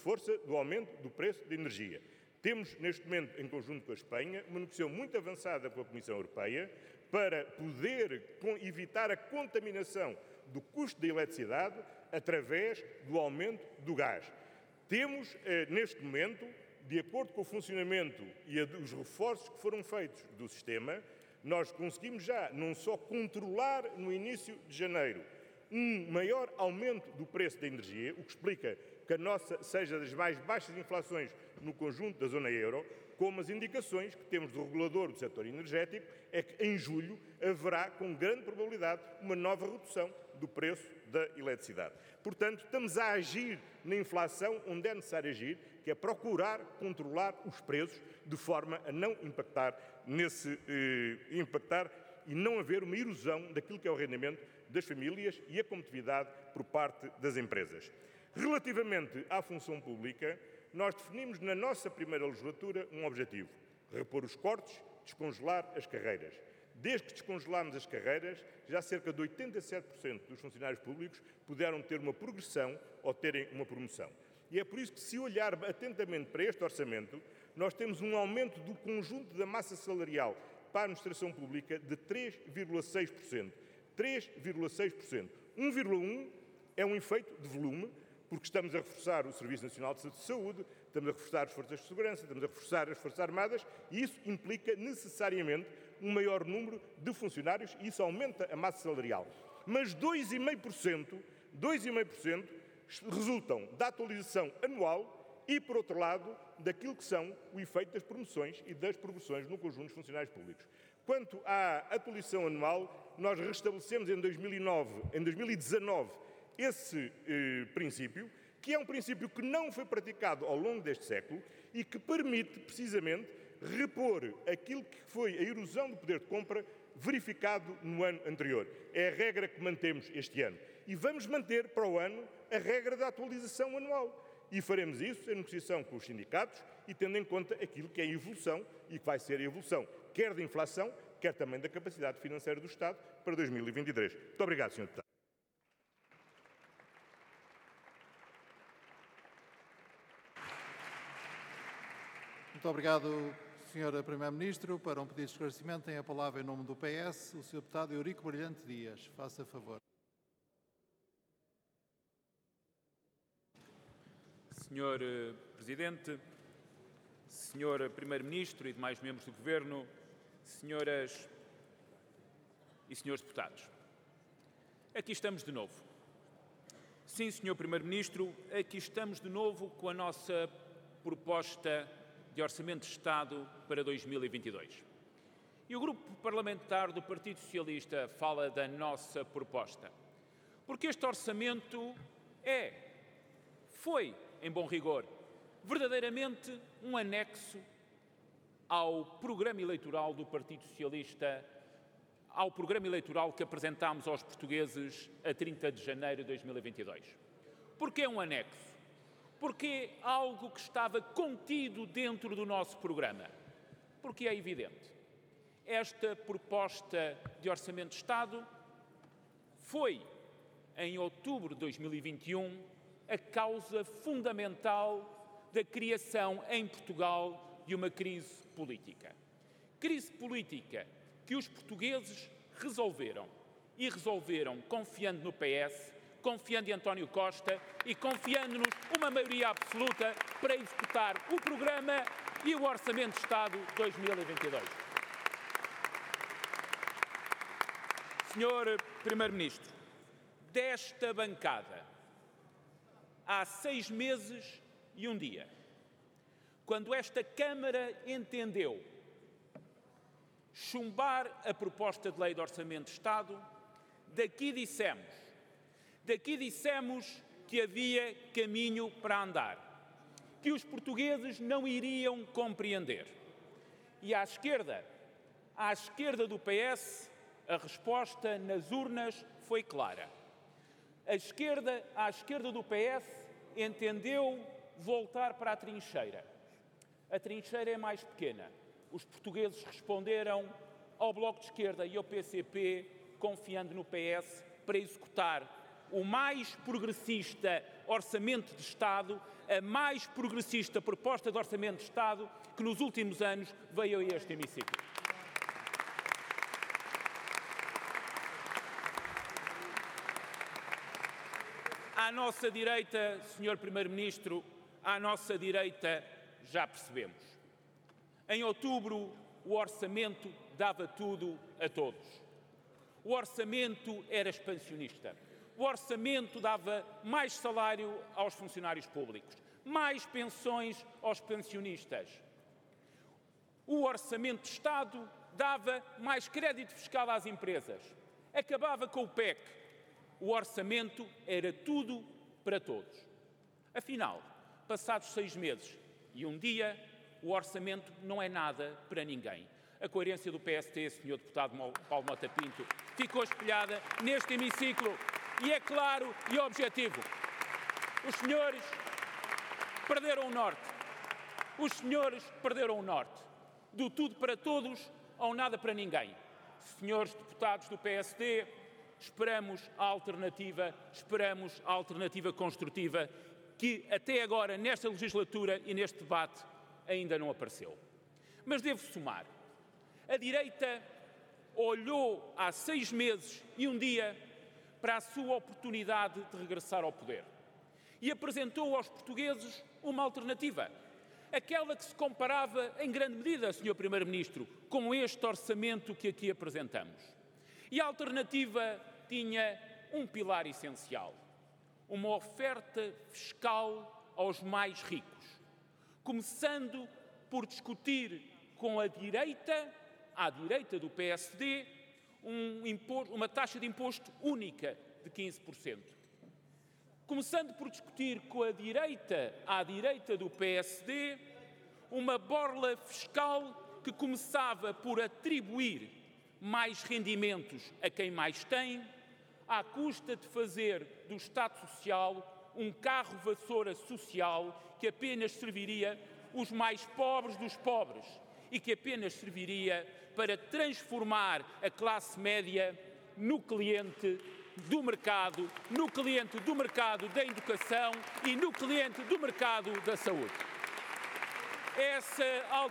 força do aumento do preço da energia. Temos, neste momento, em conjunto com a Espanha, uma negociação muito avançada com a Comissão Europeia para poder evitar a contaminação do custo da eletricidade através do aumento do gás. Temos, neste momento, de acordo com o funcionamento e os reforços que foram feitos do sistema, nós conseguimos já não só controlar no início de janeiro um maior aumento do preço da energia, o que explica que a nossa seja das mais baixas inflações no conjunto da zona euro, como as indicações que temos do regulador do setor energético é que em julho haverá, com grande probabilidade, uma nova redução do preço da eletricidade. Portanto, estamos a agir na inflação onde é necessário agir, que é procurar controlar os preços de forma a não impactar e não haver uma erosão daquilo que é o rendimento das famílias e a competitividade por parte das empresas. Relativamente à função pública, nós definimos na nossa primeira legislatura um objetivo: repor os cortes, descongelar as carreiras. Desde que descongelámos as carreiras, já cerca de 87% dos funcionários públicos puderam ter uma progressão ou terem uma promoção. E é por isso que, se olhar atentamente para este orçamento, nós temos um aumento do conjunto da massa salarial para a administração pública de 3,6%. 3,6%. 1,1% é um efeito de volume, porque estamos a reforçar o Serviço Nacional de Saúde, estamos a reforçar as Forças de Segurança, estamos a reforçar as Forças Armadas, e isso implica necessariamente um maior número de funcionários e isso aumenta a massa salarial. Mas 2,5% resultam da atualização anual e, por outro lado, daquilo que são o efeito das promoções e das progressões no conjunto dos funcionários públicos. Quanto à atualização anual, nós restabelecemos em 2019 esse princípio, que é um princípio que não foi praticado ao longo deste século e que permite, precisamente, repor aquilo que foi a erosão do poder de compra verificado no ano anterior. É a regra que mantemos este ano. E vamos manter para o ano a regra da atualização anual. E faremos isso em negociação com os sindicatos e tendo em conta aquilo que é a evolução e que vai ser a evolução, quer da inflação, quer também da capacidade financeira do Estado para 2023. Muito obrigado, Sr. Deputado. Muito obrigado, Sr. Primeiro-Ministro. Para um pedido de esclarecimento, tem a palavra em nome do PS o Sr. Deputado Eurico Brilhante Dias. Faça favor. Sr. Presidente, Sr. Primeiro-Ministro e demais membros do Governo, senhoras e senhores deputados, aqui estamos de novo. Sim, Sr. Primeiro-Ministro, aqui estamos de novo com a nossa proposta de Orçamento de Estado para 2022. E o Grupo Parlamentar do Partido Socialista fala da nossa proposta, porque este orçamento foi, em bom rigor, verdadeiramente um anexo ao programa eleitoral do Partido Socialista, ao programa eleitoral que apresentámos aos portugueses a 30 de janeiro de 2022. Porquê um anexo? Porque é algo que estava contido dentro do nosso programa. Porque é evidente. Esta proposta de Orçamento de Estado foi, em outubro de 2021, a causa fundamental da criação em Portugal de uma crise política. Crise política que os portugueses resolveram. E resolveram confiando no PS, confiando em António Costa e confiando-nos uma maioria absoluta para executar o programa e o Orçamento de Estado 2022. Senhor Primeiro-Ministro, desta bancada, há 6 meses e um dia, quando esta Câmara entendeu chumbar a proposta de lei de Orçamento de Estado, daqui dissemos que havia caminho para andar, que os portugueses não iriam compreender. E à esquerda do PS, a resposta nas urnas foi clara. À esquerda do PS, entendeu voltar para a trincheira. A trincheira é mais pequena. Os portugueses responderam ao Bloco de Esquerda e ao PCP, confiando no PS, para executar o mais progressista orçamento de Estado a mais progressista proposta de orçamento de Estado que nos últimos anos veio a este hemiciclo. À nossa direita, Sr. Primeiro-Ministro, à nossa direita já percebemos. Em outubro, o orçamento dava tudo a todos. O orçamento era expansionista. O orçamento dava mais salário aos funcionários públicos, mais pensões aos pensionistas. O orçamento de Estado dava mais crédito fiscal às empresas. Acabava com o PEC. O orçamento era tudo para todos. Afinal, passados 6 meses e um dia, o orçamento não é nada para ninguém. A coerência do PST, Sr. Deputado Paulo Mota Pinto, ficou espelhada neste hemiciclo e é claro e objetivo. Os senhores perderam o norte. Os senhores perderam o norte. Do tudo para todos ao nada para ninguém. Senhores deputados do PSD, esperamos a alternativa construtiva que até agora, nesta legislatura e neste debate, ainda não apareceu. Mas devo somar. A direita olhou há 6 meses e um dia para a sua oportunidade de regressar ao poder e apresentou aos portugueses uma alternativa. Aquela que se comparava em grande medida, Sr. Primeiro-Ministro, com este orçamento que aqui apresentamos. E a alternativa tinha um pilar essencial, uma oferta fiscal aos mais ricos, começando por discutir com à direita do PSD, uma taxa de imposto única de 15%. Começando por discutir com à direita do PSD, uma borla fiscal que começava por atribuir mais rendimentos a quem mais tem, à custa de fazer do Estado Social um carro-vassoura social que apenas serviria os mais pobres dos pobres e que apenas serviria para transformar a classe média no cliente do mercado da educação e no cliente do mercado da saúde. Essa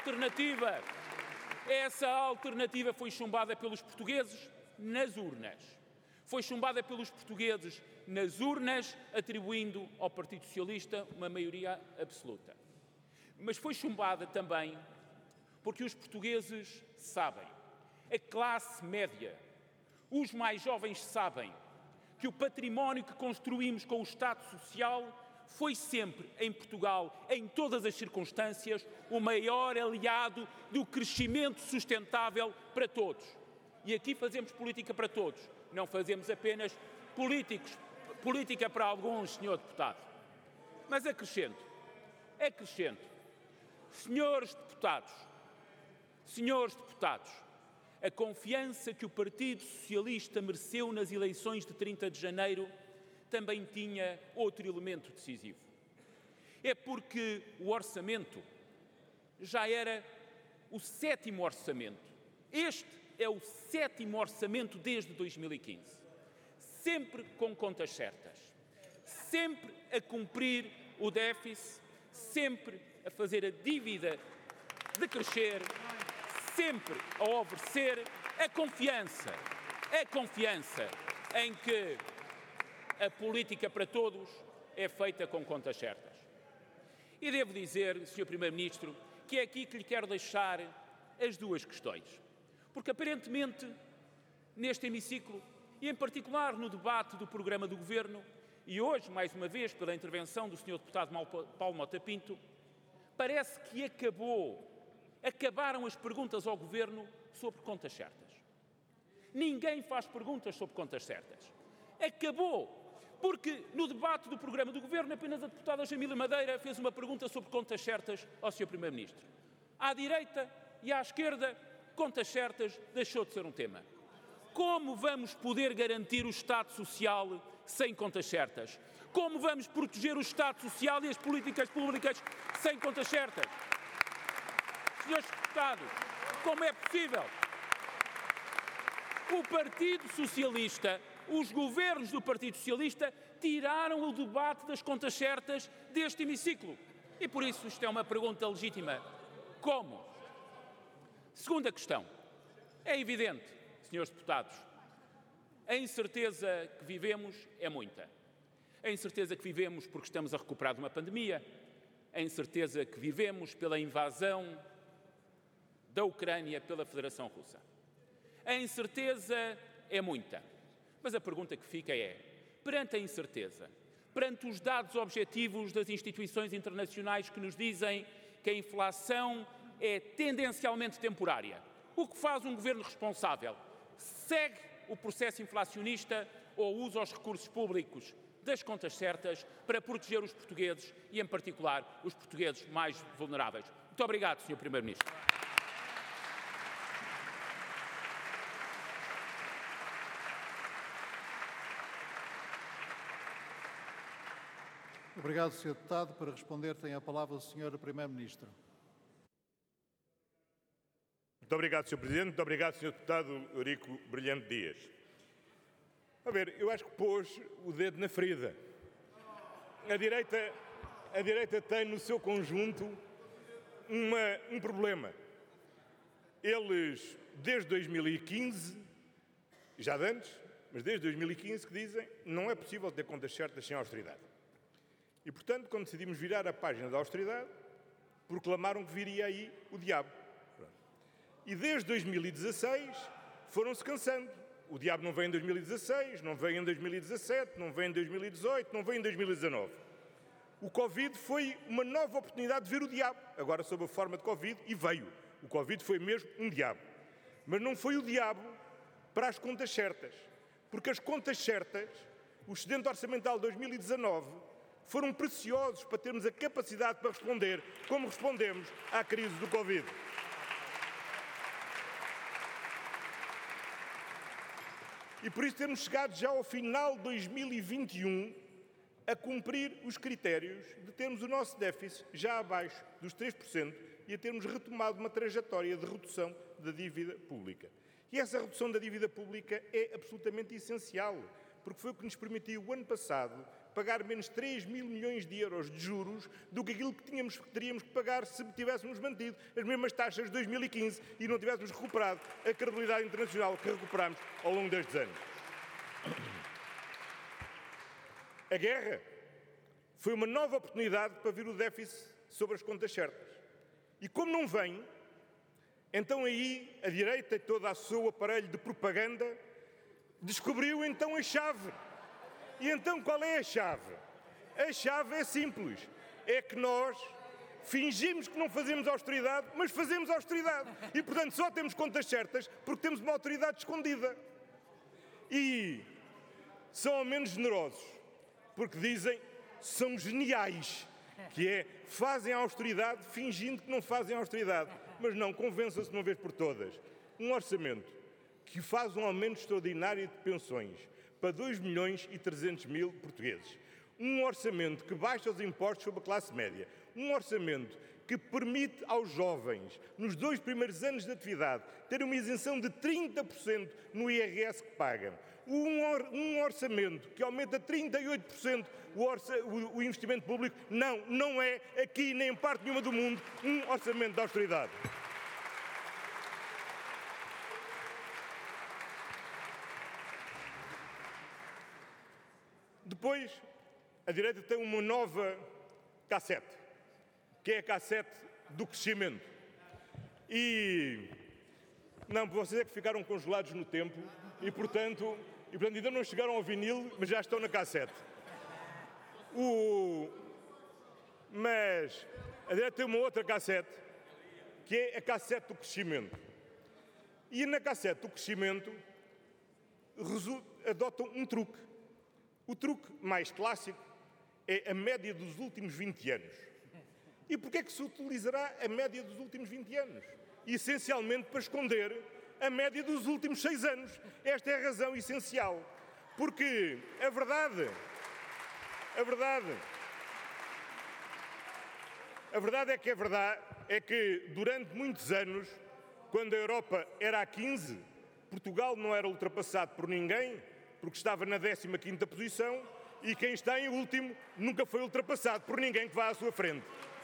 alternativa foi chumbada pelos portugueses nas urnas. Foi chumbada pelos portugueses nas urnas, atribuindo ao Partido Socialista uma maioria absoluta. Mas foi chumbada também porque os portugueses sabem, a classe média, os mais jovens sabem que o património que construímos com o Estado Social foi sempre, em Portugal, em todas as circunstâncias, o maior aliado do crescimento sustentável para todos. E aqui fazemos política para todos, não fazemos apenas política para alguns, Sr. Deputado. Mas acrescento, senhores deputados, a confiança que o Partido Socialista mereceu nas eleições de 30 de janeiro também tinha outro elemento decisivo. É porque o orçamento já era o 7º orçamento. Este é o 7º orçamento desde 2015. Sempre com contas certas. Sempre a cumprir o déficit, sempre a fazer a dívida decrescer, sempre a oferecer a confiança em que a política para todos é feita com contas certas. E devo dizer, Sr. Primeiro-Ministro, que é aqui que lhe quero deixar as duas questões. Porque aparentemente, neste hemiciclo, e em particular no debate do programa do Governo, e hoje, mais uma vez, pela intervenção do Sr. Deputado Paulo Mota Pinto, parece que acabaram as perguntas ao Governo sobre contas certas. Ninguém faz perguntas sobre contas certas. Acabou, porque no debate do programa do Governo apenas a deputada Jamila Madeira fez uma pergunta sobre contas certas ao Sr. Primeiro-Ministro. À direita e à esquerda, contas certas deixou de ser um tema. Como vamos poder garantir o Estado Social sem contas certas? Como vamos proteger o Estado Social e as políticas públicas sem contas certas? Senhores deputados, como é possível? O Partido Socialista, os governos do Partido Socialista tiraram o debate das contas certas deste hemiciclo. E por isso isto é uma pergunta legítima. Como? Segunda questão. É evidente, senhores deputados, a incerteza que vivemos é muita. A incerteza que vivemos porque estamos a recuperar de uma pandemia, a incerteza que vivemos pela invasão da Ucrânia pela Federação Russa. A incerteza é muita. Mas a pergunta que fica é, perante a incerteza, perante os dados objetivos das instituições internacionais que nos dizem que a inflação é tendencialmente temporária, o que faz um governo responsável? Segue o processo inflacionista ou usa os recursos públicos das contas certas para proteger os portugueses e, em particular, os portugueses mais vulneráveis? Muito obrigado, Sr. Primeiro-Ministro. Obrigado, Sr. Deputado. Para responder, tem a palavra o Sr. Primeiro-Ministro. Muito obrigado, Sr. Presidente. Muito obrigado, Sr. Deputado Eurico Brilhante Dias. A ver, eu acho que pôs o dedo na ferida. A direita tem no seu conjunto um problema. Eles, desde 2015, já de antes, mas desde 2015 que dizem não é possível ter contas certas sem austeridade. E, portanto, quando decidimos virar a página da austeridade, proclamaram que viria aí o diabo. E desde 2016 foram-se cansando. O diabo não vem em 2016, não vem em 2017, não vem em 2018, não vem em 2019. O Covid foi uma nova oportunidade de ver o diabo, agora sob a forma de Covid, e veio. O Covid foi mesmo um diabo. Mas não foi o diabo para as contas certas, porque as contas certas, o excedente orçamental de 2019, foram preciosos para termos a capacidade para responder como respondemos à crise do Covid. E por isso temos chegado já ao final de 2021 a cumprir os critérios de termos o nosso déficit já abaixo dos 3% e a termos retomado uma trajetória de redução da dívida pública. E essa redução da dívida pública é absolutamente essencial, porque foi o que nos permitiu, o ano passado, pagar menos 3 mil milhões de euros de juros do que aquilo que teríamos que pagar se tivéssemos mantido as mesmas taxas de 2015 e não tivéssemos recuperado a credibilidade internacional que recuperámos ao longo destes anos. A guerra foi uma nova oportunidade para vir o déficit sobre as contas certas. E como não vem, então aí a direita e todo o seu aparelho de propaganda descobriu então a chave. E então qual é a chave? A chave é simples. É que nós fingimos que não fazemos austeridade, mas fazemos austeridade. E, portanto, só temos contas certas porque temos uma autoridade escondida. E são ao menos generosos, porque dizem são geniais, que é, fazem a austeridade fingindo que não fazem a austeridade. Mas não, convençam-se de uma vez por todas. Um orçamento que faz um aumento extraordinário de pensões para 2.300.000 portugueses. Um orçamento que baixa os impostos sobre a classe média. Um orçamento que permite aos jovens, nos 2 primeiros anos de atividade, ter uma isenção de 30% no IRS que pagam. Um orçamento que aumenta 38% o investimento público. Não é aqui, nem em parte nenhuma do mundo, um orçamento de austeridade. Depois, a direita tem uma nova cassete, que é a cassete do crescimento. E não, vocês é que ficaram congelados no tempo e, portanto, ainda não chegaram ao vinil, mas já estão na cassete. Mas a direita tem uma outra cassete, que é a cassete do crescimento. E na cassete do crescimento adotam um truque. O truque mais clássico é a média dos últimos 20 anos. E porquê é que se utilizará a média dos últimos 20 anos? Essencialmente para esconder a média dos últimos 6 anos. Esta é a razão essencial. Porque a verdade é que durante muitos anos, quando a Europa era a 15, Portugal não era ultrapassado por ninguém, porque estava na 15ª posição, e quem está em último nunca foi ultrapassado por ninguém que vá à sua frente.